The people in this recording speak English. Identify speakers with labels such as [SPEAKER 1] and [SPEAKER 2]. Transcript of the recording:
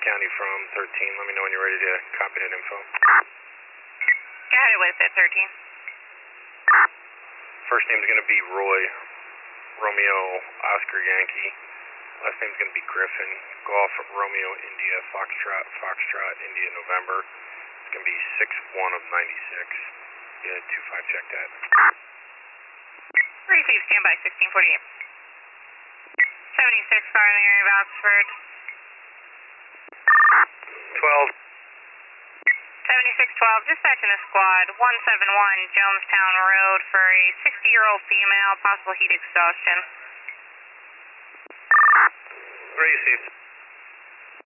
[SPEAKER 1] County from 13. Let me know when you're ready to copy that info.
[SPEAKER 2] Got it with it, 13.
[SPEAKER 1] First name's going to be Roy, Romeo, Oscar Yankee. Last name's going to be Griffin, Golf, Romeo, India, Foxtrot, Foxtrot, India, November. It's going to be 6-1 of 96. Yeah, 2-5, check that.
[SPEAKER 2] Receive, standby, 1648. 76, car in the area of Oxford.
[SPEAKER 1] 12.
[SPEAKER 2] 7612, dispatching a squad, 171 Jonestown Road for a 60-year-old female, possible heat exhaustion.
[SPEAKER 1] Received.